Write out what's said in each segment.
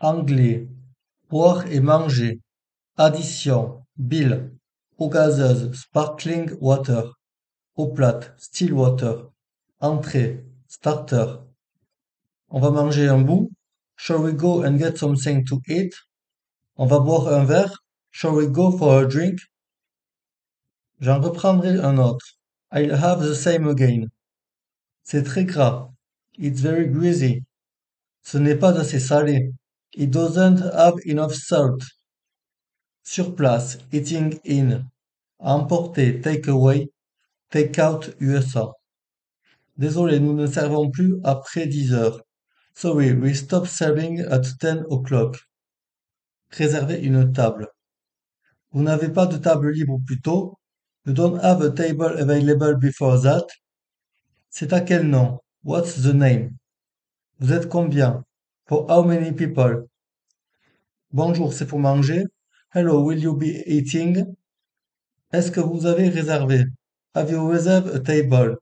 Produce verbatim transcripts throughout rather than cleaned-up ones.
Anglais, boire et manger. Addition, bill. Eau gazeuse, sparkling water. Eau plate, still water. Entrée, starter. On va manger un bout. Shall we go and get something to eat? On va boire un verre. Shall we go for a drink? J'en reprendrai un autre. I'll have the same again. C'est très gras. It's very greasy. Ce n'est pas assez salé. It doesn't have enough salt. Sur place, eating in. Emporter, take away, take out U S A. Désolé, nous ne servons plus après dix heures. Sorry, we stop serving at ten o'clock. Réserver une table. Vous n'avez pas de table libre plus tôt? You don't have a table available before that? C'est à quel nom? What's the name? Vous êtes combien? For how many people? Bonjour, c'est pour manger? Hello, will you be eating? Est-ce que vous avez réservé? Have you reserved a table?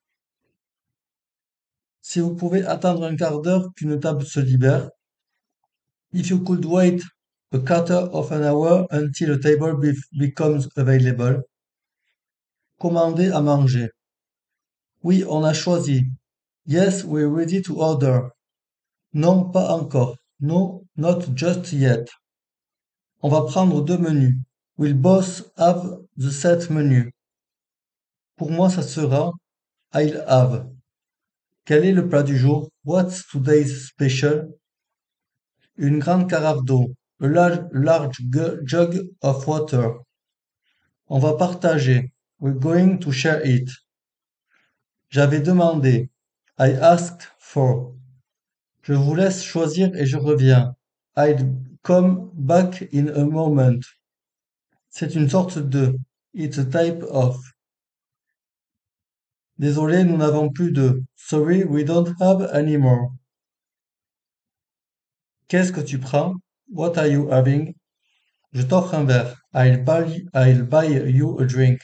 Si vous pouvez attendre un quart d'heure qu'une table se libère. If you could wait a quarter of an hour until a table be- becomes available. Commander à manger. Oui, on a choisi. Yes, we're ready to order. Non, pas encore. No, not just yet. On va prendre deux menus. We'll both have the set menu. Pour moi, ça sera I'll have. Quel est le plat du jour? What's today's special? Une grande carafe d'eau. A large, large gu- jug of water. On va partager. We're going to share it. J'avais demandé. I asked for. Je vous laisse choisir et je reviens. I'll come back in a moment. C'est une sorte de. It's a type of. Désolé, nous n'avons plus de. Sorry, we don't have any more. Qu'est-ce que tu prends? What are you having? Je t'offre un verre. I'll buy, I'll buy you a drink.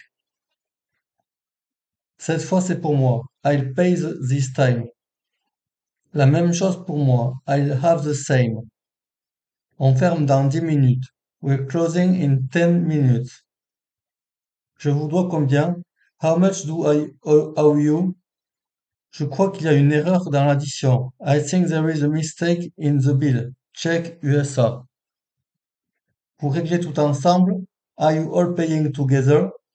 Cette fois, c'est pour moi. I'll pay th- this time. La même chose pour moi. I'll have the same. On ferme dans dix minutes. We're closing in ten minutes. Je vous dois combien? How much do I owe owe you? Je crois qu'il y a une erreur dans l'addition. I think there is a mistake in the bill. Check U S A. Pour régler tout ensemble, are you all paying together?